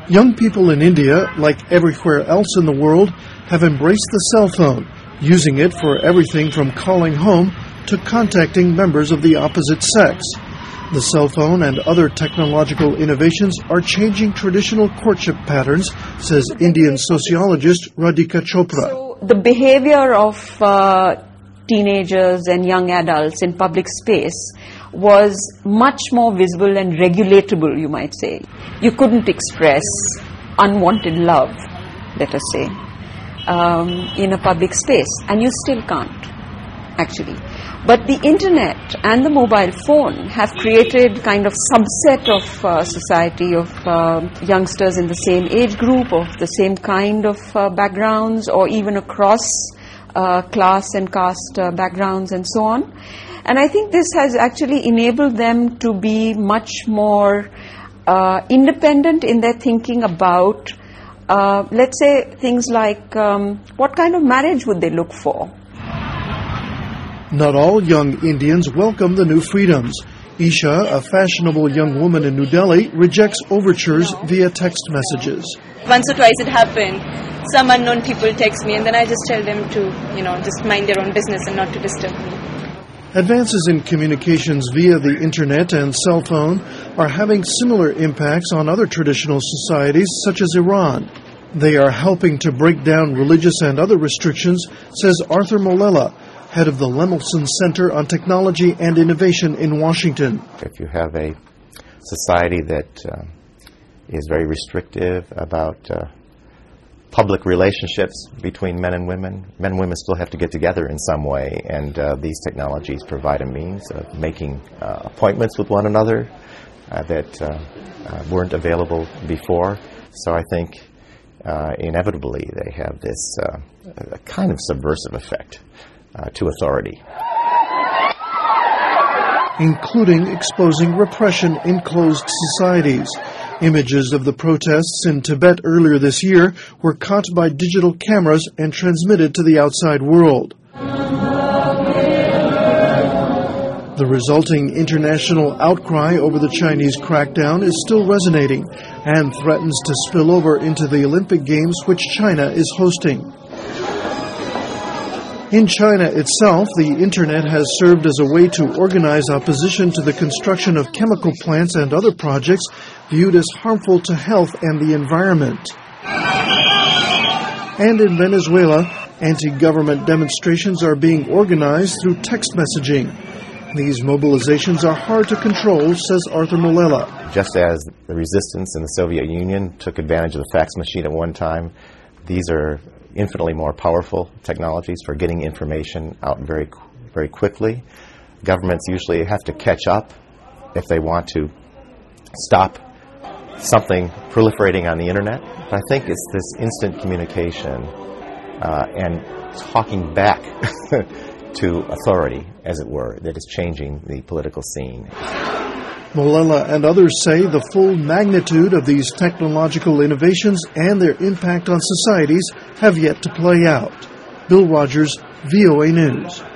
Young people in India, like everywhere else in the world, have embraced the cell phone, using it for everything from calling home to contacting members of the opposite sex. The cell phone and other technological innovations are changing traditional courtship patterns, says Indian sociologist Radhika Chopra. So the behavior of teenagers and young adults in public space was much more visible and regulatable, you might say. You couldn't express unwanted love, let us say, in a public space, and you still can't, actually. But the internet and the mobile phone have created kind of subset of society, of youngsters in the same age group, of the same kind of backgrounds, or even across class and caste backgrounds and so on. And I think this has actually enabled them to be much more independent in their thinking about, let's say, things like what kind of marriage would they look for? Not all young Indians welcome the new freedoms. Isha, a fashionable young woman in New Delhi, rejects overtures via text messages. Once or twice it happened. Some unknown people text me and then I just tell them to, just mind their own business and not to disturb me. Advances in communications via the internet and cell phone are having similar impacts on other traditional societies such as Iran. They are helping to break down religious and other restrictions, says Arthur Molela, head of the Lemelson Center on Technology and Innovation in Washington. If you have a society that is very restrictive about public relationships between men and women still have to get together in some way, and these technologies provide a means of making appointments with one another that weren't available before. So I think inevitably they have this kind of subversive effect to authority, including exposing repression in closed societies. Images of the protests in Tibet earlier this year were caught by digital cameras and transmitted to the outside world. The resulting international outcry over the Chinese crackdown is still resonating and threatens to spill over into the Olympic Games, which China is hosting. In China itself, the internet has served as a way to organize opposition to the construction of chemical plants and other projects viewed as harmful to health and the environment. And in Venezuela, anti-government demonstrations are being organized through text messaging. These mobilizations are hard to control, says Arthur Molela. Just as the resistance in the Soviet Union took advantage of the fax machine at one time, these are infinitely more powerful technologies for getting information out very, very quickly. Governments usually have to catch up if they want to stop something proliferating on the internet. But I think it's this instant communication and talking back to authority, as it were, that is changing the political scene. Molela and others say the full magnitude of these technological innovations and their impact on societies have yet to play out. Bill Rogers, VOA News.